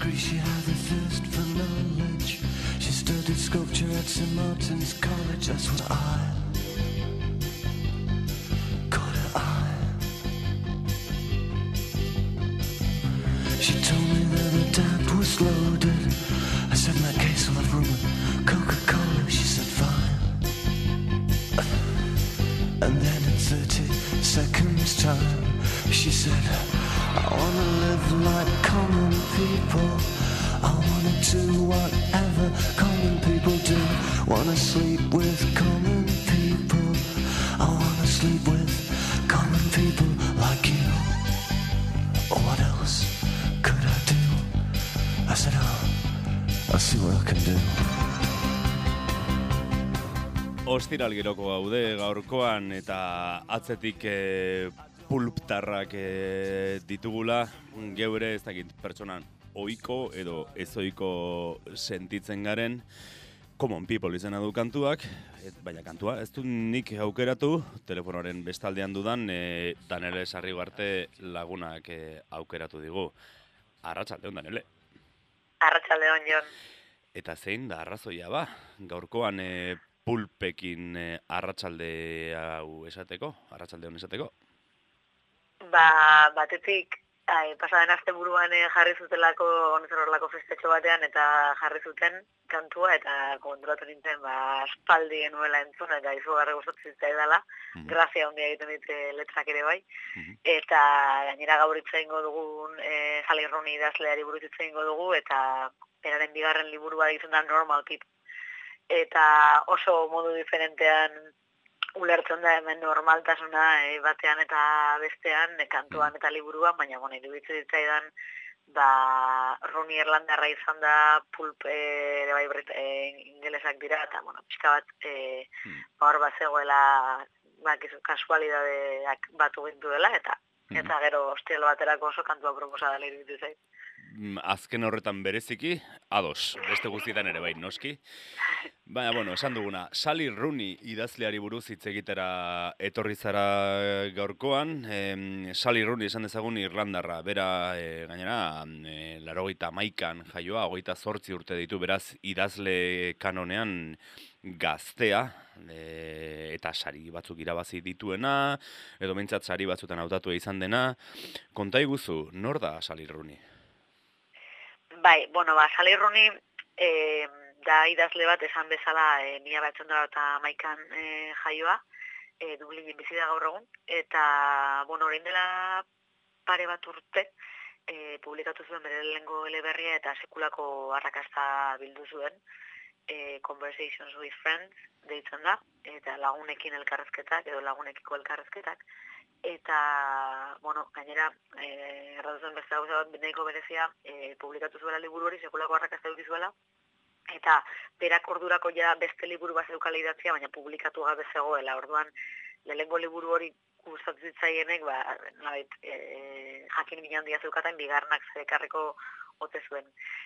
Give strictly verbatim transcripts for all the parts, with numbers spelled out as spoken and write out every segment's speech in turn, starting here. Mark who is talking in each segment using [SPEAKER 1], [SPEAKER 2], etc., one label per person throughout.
[SPEAKER 1] She had a thirst for knowledge. She studied sculpture at Saint Martin's College. That's what I called her eye. She told me that the tap was loaded. I said, in that case, I'll have rum and Coca-Cola. She said, fine. And then in thirty seconds time, she said, I wanna live like common people. I wanna do whatever common people do. Wanna sleep with common people. I wanna sleep with common people like you. What else could I do? I said, oh, I'll see what I can do.
[SPEAKER 2] Ostiral giroko gaude gaurkoan eta atzetik e, pulptarrak e, ditugula, geure ez dakit pertsonan ohiko edo ezoiko sentitzen garen. Common People izena du kantuak, et, baina kantua ez du nik aukeratu, telefonoaren bestaldean dudan e, Danele Sarrigarte lagunak e, aukeratu digu. Arratsaldeon, Danele.
[SPEAKER 3] Arratsaldeon, Jon.
[SPEAKER 2] Eta zein da arrazoia ba, gaurkoan e, pulpekin e, arratsalde hau esateko, arratsaldeon esateko?
[SPEAKER 3] Ba, batetik, ai, pasaden asteburuan eh, jarri zutelako, honezorrelako festetxo batean, eta jarri zuten kantua, eta konturatu nintzen, ba, aspaldi genuela entzun, eta izugarri gustatzen zitzaidala, mm -hmm. grazia handia egiten dit letrak ere bai, mm -hmm. eta gainera gaur hitz egingo dugun e, Sally Rooney idazleari buruz hitz egingo dugu, eta beraren bigarren liburua izan da Normal People. Eta oso modu diferentean ulertzen da hemen normaltasuna e, batean eta bestean, e, kantuan eta liburuan, baina bueno, iruditzen ditzaidan, ba, Rooney Irlandarra izan da, Pulp ere bai e, ingelesak dira, eta bueno, pixka bat e, mm. hor bat zegoela ba, kasualidadeak batu gintu dela, eta mm. eta gero ostielo baterako oso kantua proposadala iruditzen zait.
[SPEAKER 2] Azken horretan bereziki, ados, beste guztietan ere bai, noski. Baina, bueno, esan duguna, Sally Rooney idazleari buruz hitz egitera etorri zara gaurkoan. E, Sally Rooney esan dezagun Irlandarra, bera e, gainera, e, laurogeita hamaikan jaioa, hogeita zortzi urte ditu, beraz idazle kanonean gaztea, e, eta sari batzuk irabazi dituena, edo behintzat sari batzutan hautatua izan dena. Konta iguzu, nor da Sally Rooney?
[SPEAKER 3] Bai, bueno, ba, Sally Rooney e, da idazle bat esan bezala e, mila batzen dara eta maikan e, jaioa, e, Dublinen bizi da gaur egun, eta, bueno, orain dela pare bat urte, e, publikatu zuen bere lehengo eleberria eta sekulako arrakasta bildu zuen, e, Conversations with Friends deitzen da, eta lagunekin elkarrezketak, edo lagunekiko elkarrezketak, eta, bueno, gainera, eh, erraduzen beste hau bat nahiko berezia, eh, publikatu zuela liburu hori, sekulako arrakasta eduki zuela, eta berak ordurako ja beste liburu bat zeukala idatzia, baina publikatu gabe zegoela, orduan, lehengo liburu hori gustatzen zitzaienek, ba, nabait, eh, jakin min handia zeukaten, bigarnak zekarreko ote zuen.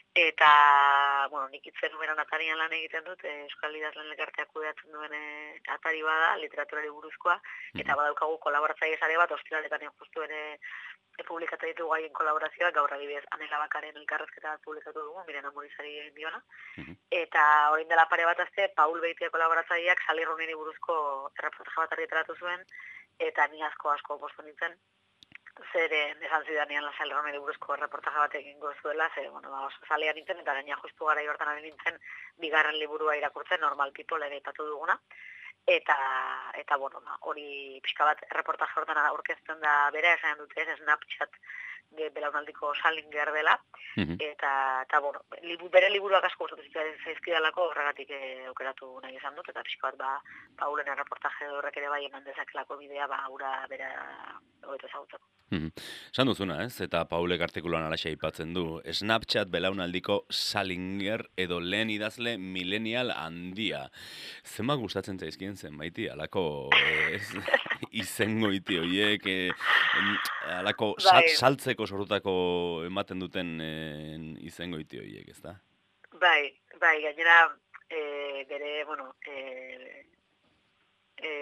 [SPEAKER 3] Eta, bueno, nik itzen numeran atarian lan egiten dut, eh, Euskal Idazlen Elkarteak kudeatzen duen eh, atari bada, literaturari buruzkoa, eta badaukagu kolaboratzaile sare bat, ostiraletan justu ere e, publikatu ditugu gaien kolaborazioak, gaur adibidez Anela Bakaren elkarrezketa publikatu dugu, Miren Amorizari egin diona, eta orain dela pare bat azte, Paul Beitia kolaboratzaileak Sally Rooneyri buruzko erreportaje bat argitaratu zuen, eta ni asko asko postu nintzen, zeren esan zidanean la Sally Rooneyri buruzko reportaje bat egingo zuela, ze, bueno, ba, oso zalea nintzen, eta gaina justu gara ibertan ari nintzen, bigarren liburua irakurtzen, Normal People ere ipatu duguna, eta, eta bueno, ba, hori pixka bat reportaje hortan aurkezten da bera, esan dute ez, Snapchat belaunaldiko Salinger dela, mm-hmm. eta, eta bueno, libu, bere liburuak asko gustatzen zaizkidalako horregatik e, aukeratu nahi esan dut, eta pixka bat, ba, Paulen reportaje horrek ere bai eman dezakelako bidea, ba, aura bera hobeto ezagutzeko.
[SPEAKER 2] Esan duzuna, ez? Eta Paulek artikuluan alaxe aipatzen du. Snapchat belaunaldiko Salinger edo lehen idazle millennial handia. Zenbat gustatzen zaizkien zenbaiti, alako ez, izengoiti horiek, e, alako sal, saltzeko sortutako ematen duten e, izengoiti horiek, ez da?
[SPEAKER 3] Bai, bai, gainera, e, bere, bueno, e, e,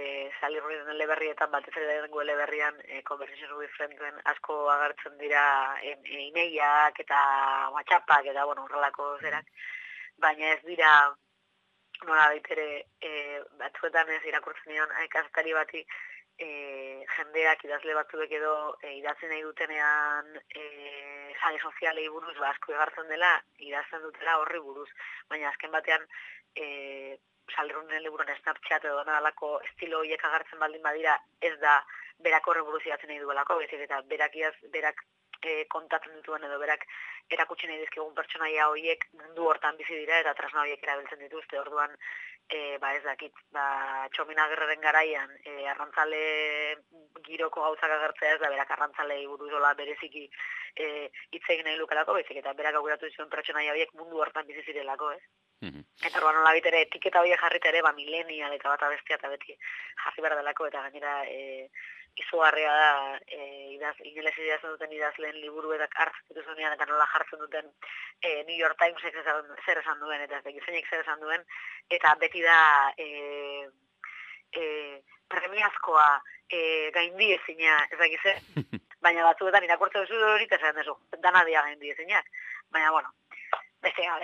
[SPEAKER 3] Sally Rooneyren eleberrietan, batez ere lehenengo eleberrian, e, Conversation with Friendsen asko agertzen dira e-mailak eta WhatsAppak eta, bueno, horrelako zerak, baina ez dira, nola baitere, e, batzuetan ez irakurtzen nion, kazetari bati, e, jendeak idazle batzuek edo e, idatzen nahi dutenean e, sare sozialei buruz, ba, asko egartzen dela, idazten dutela horri buruz, baina azken batean, e, Sally Rooneyren liburuan Snapchat edo nalako estilo horiek agertzen baldin badira, ez da berak horre buruz idatzen nahi duelako, bezik eta berak, idaz, berak e, kontatzen dituen edo berak erakutsi nahi dizkigun pertsonaia horiek mundu hortan bizi dira eta tresna horiek erabiltzen dituzte, orduan e, ba ez dakit, ba Txomin Agirreren garaian e, arrantzale giroko gauzak agertzea ez da berak arrantzalei buruzola bereziki e, hitz egin nahi lukelako, bezik eta berak aurratu dituen pertsonaia horiek mundu hortan bizi zirelako, ez? Mm-hmm. Eta orduan nola bitere etiketa horiek jarrita ere, ba millennial eta bata bestia eta beti jarri behar delako eta gainera e, izugarria da e, idaz, ingeles idazten duten idazleen liburu eta hartzen dituzunean eta nola jartzen duten e, New York Timesek zer esan duen eta zeinek zer esan duen eta beti da e, e, premiazkoa e, gaindi ezina ez dakize, baina batzuetan irakurtzen duzu hori eta esan duzu, dana dia gaindi ezinak, baina bueno, beste gabe.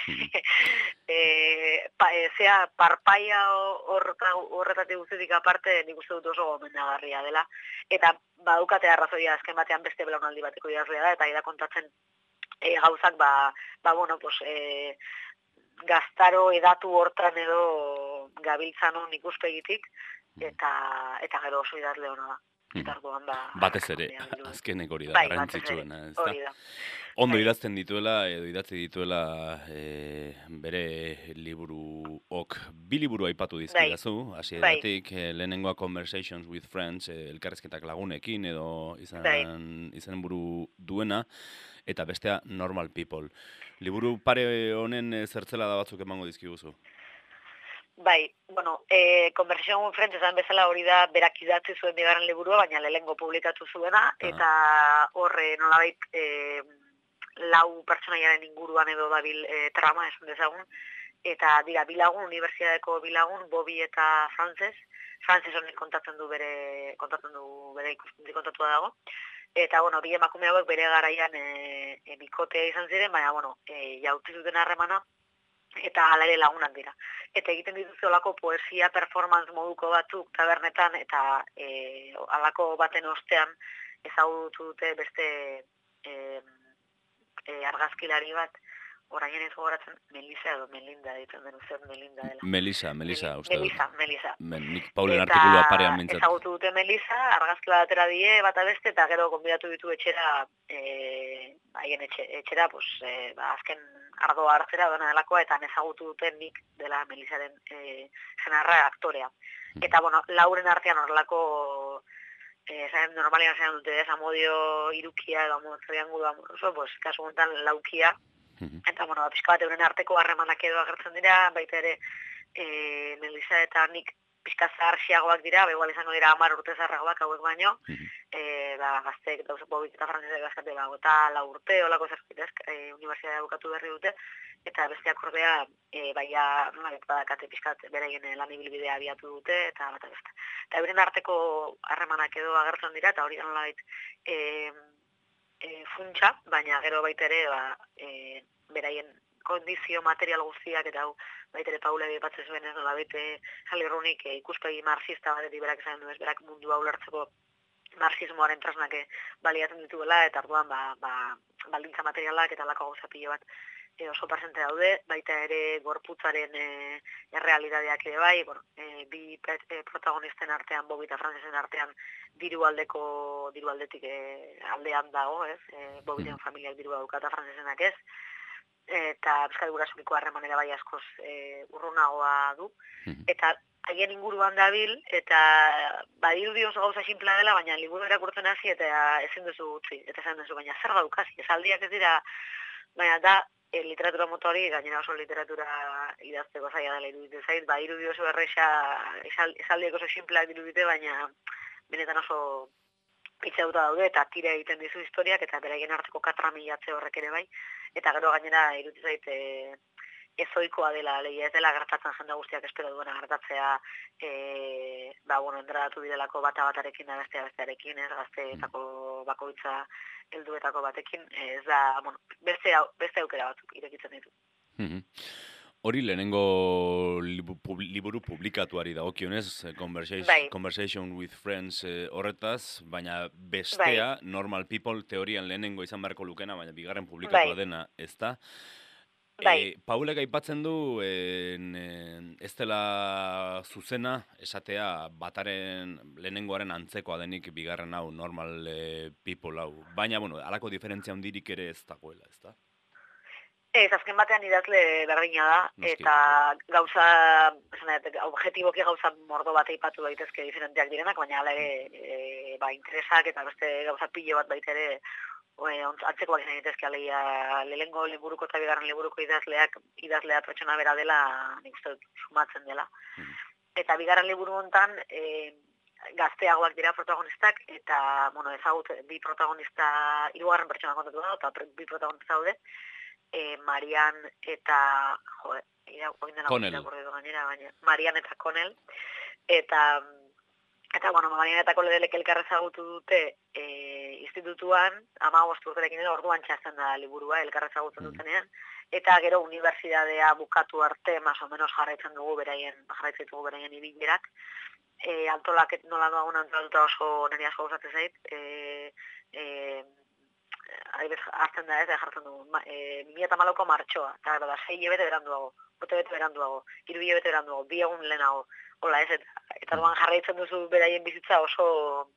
[SPEAKER 3] e, pa, e, zea, parpaia horretatik guztetik aparte nik uste dut oso gomendagarria dela. Eta badukate arrazoia azken batean beste belaunaldi bateko idazlea da, eta ida kontatzen e, gauzak, ba, ba bueno, pues, e, gaztaro edatu hortan edo gabiltzan hon ikuspegitik, eta, eta gero oso idazle hona da.
[SPEAKER 2] Hmm. Ba, batez ere, azkenek hori da,
[SPEAKER 3] bai,
[SPEAKER 2] garrantzitsuena.
[SPEAKER 3] Hori da.
[SPEAKER 2] Ondo idazten dituela, edo idatzi dituela e, bere liburuok, bi liburu aipatu dizkidazu, hasieratik, bai. Lehenengoa Conversations with Friends, e, elkarrizketak lagunekin, edo izan, bai. izan buru duena, eta bestea Normal People. Liburu pare honen zertzela da batzuk emango dizkiguzu?
[SPEAKER 3] Bai, bueno, e, Conversation with Friends esan bezala hori da berak idatzi zuen bigarren liburua, baina lehengo publikatu zuena, ah. eta horre nolabait e, lau pertsonaiaren inguruan edo dabil e, trama esan dezagun, eta dira bilagun, unibertsitateko bilagun, Bobby eta Frances, Frances honek kontatzen du bere, kontatzen du bere ikuspunti kontatua dago, eta bueno, bi emakume hauek bere garaian e, e, bikotea izan ziren, baina bueno, e, jautzi duten harremana, eta hala ere lagunak dira. Eta egiten dituzte olako poesia performance moduko batzuk tabernetan, eta e, alako baten ostean ezagutu dute beste e, e, argazkilari bat, orain ez gogoratzen Melisa edo Melinda ditzen den uste Melinda dela.
[SPEAKER 2] Melisa, Melisa, uste dut.
[SPEAKER 3] Melisa, Melisa.
[SPEAKER 2] Nik Paulen artikulua parean mintzat.
[SPEAKER 3] Eta ezagutu dute Melisa, argazkila batera die bata beste, eta gero konbidatu ditu etxera, e, haien etxe, etxera, pues, e, ba, azken ardoa hartzera dena delakoa, eta ezagutu duten nik dela Melisaren e, zenarra aktorea. Eta, bueno, lauren artean horrelako, e, zain, normalian zain dute, ez, amodio irukia edo amodio triangulo amoroso, pues, kasu honetan laukia, eta, bueno, pixka bat euren arteko harremanak edo agertzen dira, baita ere, e, Melisa eta nik pixka zaharxiagoak dira, begual izango dira hamar urte zaharragoak hauek baino, e, ba, gazteek dauze Bobik eta Frantzesek gazkate bago, eta lau urte, olako zerkitez, e, unibertsitatea bukatu berri dute, eta besteak ordea, e, baina, nolabit badakate pixkat beraien lan ibilbidea abiatu dute, eta bat beste. Eta euren arteko harremanak edo agertzen dira, eta hori nolabit, e, e, funtsa, baina gero baita ere, ba, e, beraien kondizio material guztiak eta hau baita ere Paula aipatzen zuen ez nola bete Sally Rooneyk e, ikuspegi marxista batetik berak esan du ez berak mundua ulertzeko marxismoaren tresnak baliatzen dituela eta orduan ba, ba, baldintza materialak eta lako gauza pilo bat e, oso presente daude, baita ere gorputzaren e, errealitateak ere bai, bueno, e, bi e, protagonisten artean, Bobby eta Francesen artean diru aldeko, diru aldetik e, aldean dago, ez? E, Bobbyren familiak dirua dauka eta Francesenak ez, eta bizkat gurasuriko harremanera bai askoz e, urrunagoa du, eta haien inguruan dabil, eta badirudi oso gauza sinplea dela, baina liburu irakurtzen hasi eta ezin duzu utzi, eta esan duzu, baina zer daukasi, esaldiak ez dira, baina da, e, literatura motori, gainera oso literatura idazteko zaila dela iruditzen zait, badirudi oso erresa, esaldiak oso sinpleak dirudite, baina benetan oso pitzauta daude, eta tira egiten dizu historiak, eta beraien arteko katramilatze horrek ere bai, eta gero gainera iruditzen zait, e, ezoikoa dela, leia ez dela gertatzen jende guztiak espero duena gertatzea, e, ba, bueno, entradatu direlako bata batarekin da bestea bestearekin, ez gazteetako bakoitza helduetako batekin, ez da, bueno, beste, beste aukera batzuk irekitzen ditu.
[SPEAKER 2] Hori lehenengo liburu publikatuari dagokionez, Conversation, bai. Conversation with Friends eh, horretaz, baina bestea, bai. Normal People, teorian lehenengo izan beharko lukena, baina bigarren publikatua bai. Dena, ez da. Bai. E, Paulek aipatzen du, en, en, ez dela zuzena, esatea bataren lehenengoaren antzekoa denik bigarren hau, Normal eh, People hau. Baina, bueno, halako diferentzia handirik ere ez dagoela, ez da?
[SPEAKER 3] Ez, azken batean idazle berdina da, Noski. Eta gauza, objetiboki gauza mordo bat eipatu daitezke diferenteak direnak, baina ala ere, e, ba, interesak eta beste gauza pilo bat baita ere, antzekoak izan daitezke aleia, lehengo liburuko eta bigarren liburuko idazleak, idazlea pertsona bera dela, nik uste sumatzen dela. Mm. Eta bigarren liburu hontan, e, gazteagoak dira protagonistak, eta, bueno, ezagut, bi protagonista, hirugarren pertsona kontatu da, eta bi protagonista daude, E, Marian eta jo, ira,
[SPEAKER 2] Connell.
[SPEAKER 3] Gainera, baina, Marian eta Connell eta eta bueno, Marian eta Connell elkar ezagutu dute e, institutuan hamabost urterekin edo orduan txasten da liburua elkar ezagutzen dutenean eta gero unibertsitatea bukatu arte más o menos jarraitzen dugu beraien jarraitzen dugu beraien ibilerak e, antolaket nola doa antolatuta oso nire asko gustatzen zait e, e, Aibez, hartzen da ez, jartzen dugu, e, bi mila hamalauko martxoa, eta da, sei hilabete beranduago, bote bete beranduago, hiru hilabete beranduago, bi egun lehenago, hola ez, eta, eta duan jarraitzen duzu beraien bizitza oso,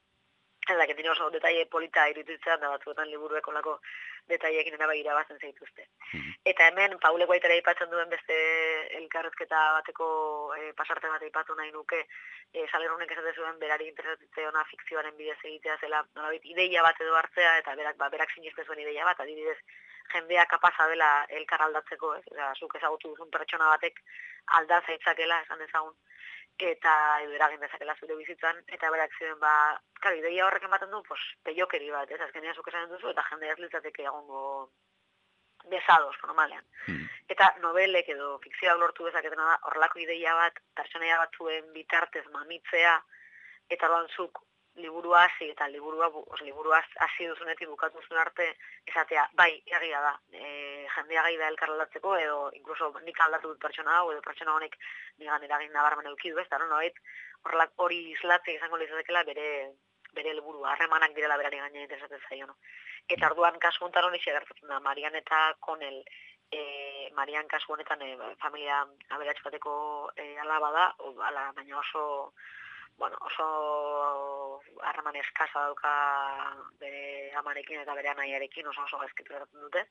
[SPEAKER 3] ez da, ketine oso detaile polita iruditzen, da batzuetan liburuek olako detaileekin erabai irabazten zaituzte. Mm-hmm. Eta hemen, Paulek baitera aipatzen duen beste elkarrezketa bateko e, pasarte bat aipatu nahi nuke, e, Salerrunek esate zuen berari interesatzeona fikzioaren bidez egitea zela, nolabait, ideia bat edo hartzea, eta berak, ba, berak sinisten zuen ideia bat, adibidez, jendea kapasa dela elkar aldatzeko, ez? Eta, zuk ezagutu duzun pertsona batek alda zaitzakela, esan dezagun, eta edo eragin dezakela zure bizitzan, eta berak ziren, ba, klar, ideia horrek ematen du, pues, peiokeri bat, ez, azkenean zuk esan duzu, eta jendea ez litzateke egongo besados, normalean. Mm. Eta nobelek edo fikzioak lortu dezaketena da, horrelako ideia bat, pertsonaia batzuen bitartez mamitzea, eta orduan zuk liburua hasi eta liburua os liburua hasi duzunetik bukatu zuen arte esatea bai egia da e, jendea gai da elkar aldatzeko edo incluso nik aldatu dut pertsona hau edo pertsona honek nigan eragin nabarmen eduki du ez da no noit horrelak hori islatzek izango litzatekeela bere bere helburua harremanak direla berari gaina interesatzen zaio no eta orduan kasu honetan hori gertatzen da Marian eta Connell e, Marian kasu honetan e, familia aberats bateko e, alaba da o, ala baina oso bueno, oso harreman eskasa dauka bere amarekin eta bere anaiarekin oso oso gaizkitu eratzen dute.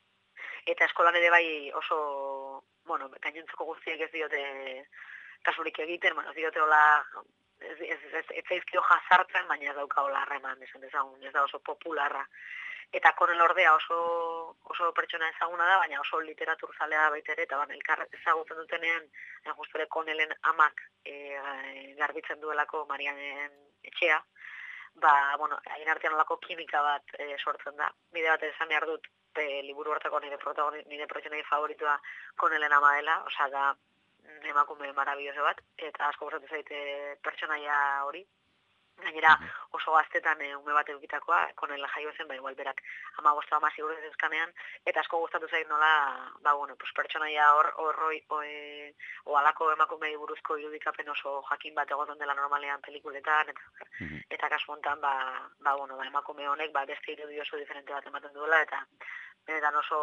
[SPEAKER 3] Eta eskolan ere bai oso, bueno, gainontzeko guztiek ez diote kasurik egiten, bueno, ez diote hola, ez, ez, ez, ez zaizkio jazartzen, baina ez dauka hola harreman, esan dezagun, ez da oso popularra. Eta Connell ordea oso, oso pertsona ezaguna da, baina oso literaturzalea baita ere, eta ban, elkar ezagutzen dutenean, justu ere Connellen amak e, garbitzen duelako Marianen etxea, ba, bueno, hain artean olako kimika bat e, sortzen da. Bide bat esan behar dut, e, liburu hortako nire, nire pertsonai favoritua Connellen ama dela, osea da emakume marabilloso bat, eta asko gustatu zaite pertsonaia hori. Gainera oso gaztetan e, ume bat edukitakoa, Connell jaio zen, ba igual berak hamabost hamasei urte zeuzkanean, eta asko gustatu zait nola, ba bueno, pues pertsonaia hor horroi e, o halako emakumei buruzko irudikapen oso jakin bat egoten dela normalean pelikuletan eta mm-hmm. eta kasu hontan ba ba bueno, ba emakume honek ba beste irudi oso diferente bat ematen duela eta benetan oso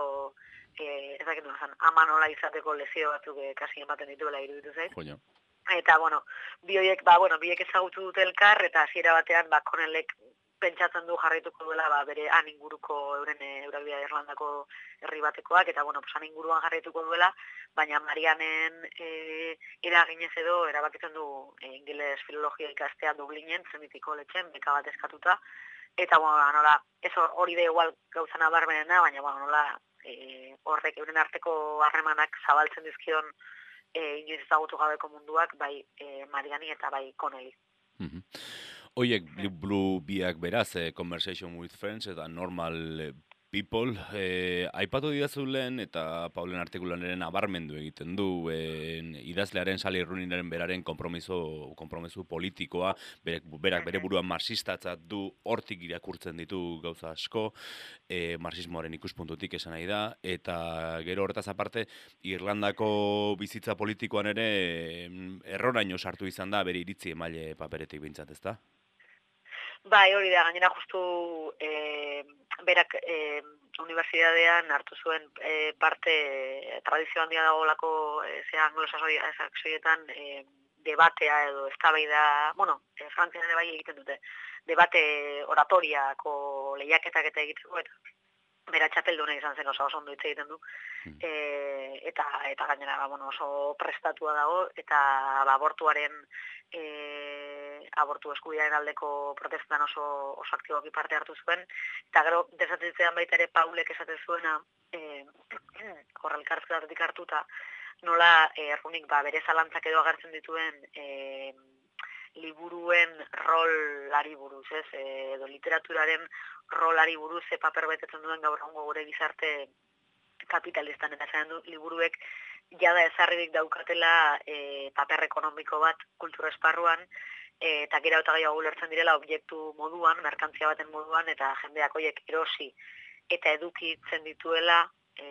[SPEAKER 3] eh ez dakit nola ama nola izateko lezio batzuk e, kasi ematen dituela iruditu zait.
[SPEAKER 2] Joño.
[SPEAKER 3] Eta, bueno, bi horiek, ba, bueno, biek ezagutu dute elkar, eta hasiera batean, ba, Connellek pentsatzen du jarraituko duela, ba, bere han inguruko, euren Eurabia Irlandako herri batekoak, eta, bueno, pues, han inguruan jarraituko duela, baina Marianen e, eraginez edo, erabakitzen du e, ingeles filologia ikastea Dublinen, Trinity Collegeen, beka bat eskatuta, eta, bueno, nola, ez hori da igual gauzana barbenena, baina, bueno, nola, e, horrek euren arteko harremanak zabaltzen dizkion, E, inoiz ezagutu gabeko munduak, bai e, Mariani eta bai Connelly.
[SPEAKER 2] Mm-hmm. Oiek, liburu biak beraz, eh, Conversation with Friends eta Normal People, eh, aipatu didazulen eta Paulen artikulanaren abarmendu egiten du eh, idazlearen Sally Rooneyren beraren konpromiso, konpromiso politikoa, berak, berak bere buruan marxistatzat du, hortik irakurtzen ditu gauza asko, eh, marxismoaren ikuspuntutik esan nahi da, eta gero horretaz aparte, Irlandako bizitza politikoan ere erroraino sartu izan da, bere iritzi emaile paperetik bintzat, ezta?
[SPEAKER 3] Bai, hori da, gainera justu e, berak e, unibertsitatean hartu zuen e, parte e, tradizio handia dagoelako e, ze anglosaxoietan e, debatea edo eztabaida, bueno, e, Frantzian ere bai egiten dute, debate oratoriako lehiaketak eta egiteko, eta bera txapelduna izan zen oso ondo hitz egiten du, e, eta eta gainera ba, bueno, oso prestatua dago, eta ba, abortuaren e, abortu eskubidearen aldeko protestan oso, oso aktiboki parte hartu zuen, eta gero desatitzean baita ere Paulek esaten zuena, e, horrelkartzetatik hartuta, nola e, Runik ba, bere zalantzak edo agertzen dituen e, liburuen rolari buruz, ez, edo literaturaren rolari buruz ze paper betetzen duen gaur egungo gure gizarte kapitalistan, eta zaren du liburuek jada ezarririk daukatela e, paper ekonomiko bat kultur esparruan, e, eta gero eta gehiago ulertzen direla objektu moduan, merkantzia baten moduan, eta jendeak horiek erosi eta edukitzen dituela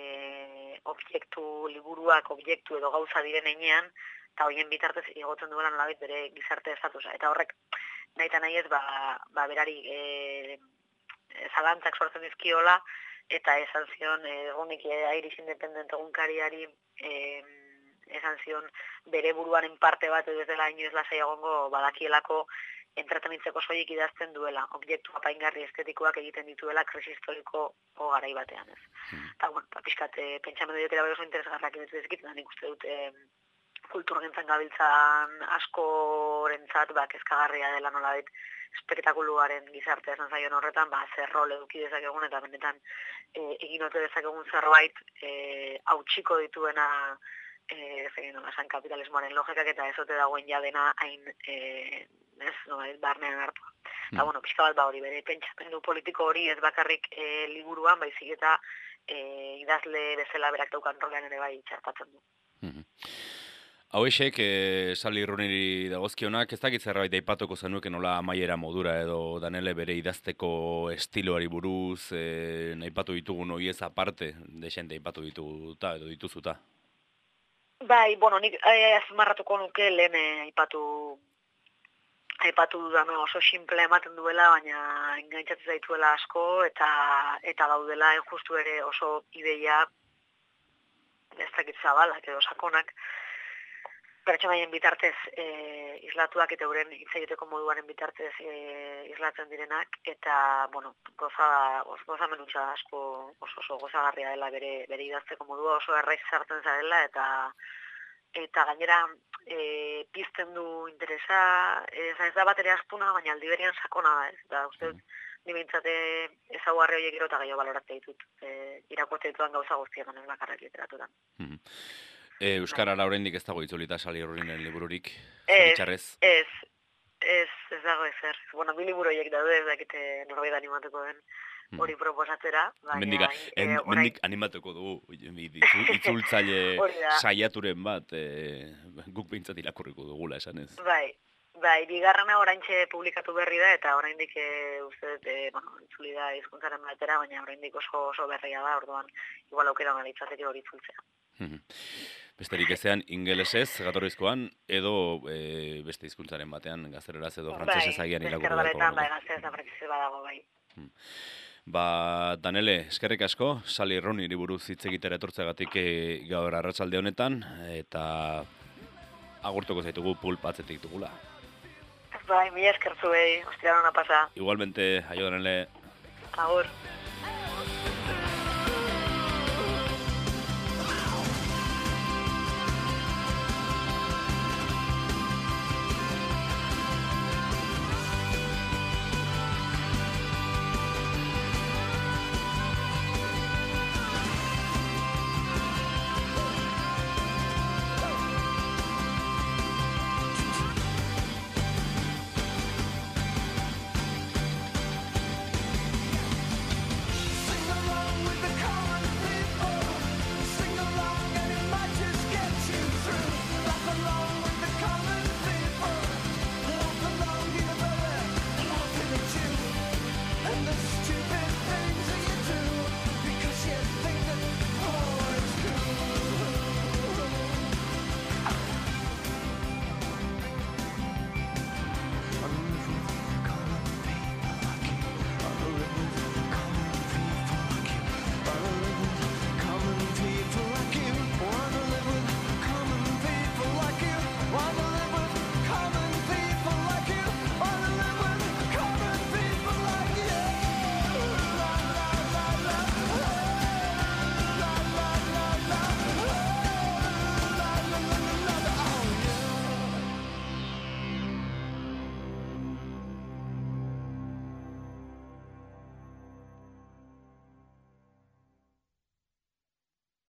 [SPEAKER 3] e, objektu liburuak, objektu edo gauza diren heinean, eta horien bitartez igotzen duela nolabait bere gizarte estatusa. Eta horrek, nahi eta nahi ez, ba, ba berari e, zalantzak sortzen dizkiola, eta esan zion, egonik e, Irish Independent egunkariari, e, esan zion, bere buruaren parte bat edo ez dela inoiz lasai egongo badakielako entretenitzeko soilik idazten duela, objektu apaingarri estetikoak egiten dituela krisi historiko garai batean, ez. Eta, bueno, ba, pixkat, e, pentsamendu diotela bai oso interesgarrak iruditu dizkit, da nik uste dute kulturgintzan gabiltzan askorentzat ba, kezkagarria dela nolabait espektakuluaren gizartea esan zaion horretan, ba, zer rol eduki dezakegun eta benetan e, egin ote dezakegun zerbait e, hautsiko dituena e, zegin, no, esan kapitalismoaren logikak eta ez ote dagoen jadena hain e, ez, no, barnean hartu. Mm. Eta, bueno, pixka bat ba hori, bere pentsamendu politiko hori ez bakarrik e, liburuan, baizik eta e, idazle bezala berak daukan rolean ere bai txertatzen du.
[SPEAKER 2] Mm-hmm. Hauexek, e, Sally Rooneyri dagozkionak, ez dakit zerbait aipatuko zenuke nola amaiera modura edo danele bere idazteko estiloari buruz, e, aipatu ditugun horiez aparte, desente aipatu dituguta edo dituzuta.
[SPEAKER 3] Bai, bueno, nik e, azmarratuko nuke lehen aipatu aipatu dudana oso simple ematen duela, baina engaintzatzen zaituela asko, eta eta daudela justu ere oso ideia ez dakit zabalak edo sakonak, pertsonaien bitartez e, islatuak eta euren hitz egiteko moduaren bitartez e, islatzen direnak, eta, bueno, goza, goza menutxa asko oso oso gozagarria dela bere, bere idazteko modua, oso erraiz sartzen zarela, eta eta gainera e, pizten du interesa, ez, ez da bat ere astuna, baina aldi berian sakona da, ez, da, uste dut, ni bintzate ezaguarri horiek gero eta gehiago baloratzea ditut, e, irakurtze dituan gauza guztietan, ez bakarrak literaturan.
[SPEAKER 2] Mm-hmm. E, Euskarara oraindik ez dago itzulita Sally Rooneyren libururik,
[SPEAKER 3] ez,
[SPEAKER 2] zoritxarrez?
[SPEAKER 3] Ez, ez, ez dago ezer. Bueno, bi liburu horiek daude, ez dakite norbait animatuko den hori proposatzera.
[SPEAKER 2] Mendik, en,
[SPEAKER 3] e,
[SPEAKER 2] mendik animatuko dugu, itzultzaile saiaturen bat, e, guk behintzat irakurriko dugula, esan ez.
[SPEAKER 3] Bai, bai, bigarrena oraintxe publikatu berri da, eta oraindik e, uste dut, e, bueno, itzuli da hizkuntzaren batera, baina oraindik oso oso berria da, orduan, igual aukera hona litzateke hori itzultzea.
[SPEAKER 2] Besterik ezean ingelesez, gatorrizkoan, edo e, beste hizkuntzaren batean, gaztereraz edo frantsesez agian irakurri
[SPEAKER 3] dago. Bai, bai, gazteraz da frantsesez badago, bai.
[SPEAKER 2] Ba, Danele, eskerrik asko, Sally Rooneyri buruz hitz egitera etortzeagatik gaur arratsalde honetan, eta agurtuko zaitugu Pulp atzetik dugula.
[SPEAKER 3] Bai, mila esker zuei, ostia ona pasa.
[SPEAKER 2] Igualmente, aio Danele.
[SPEAKER 3] Agur.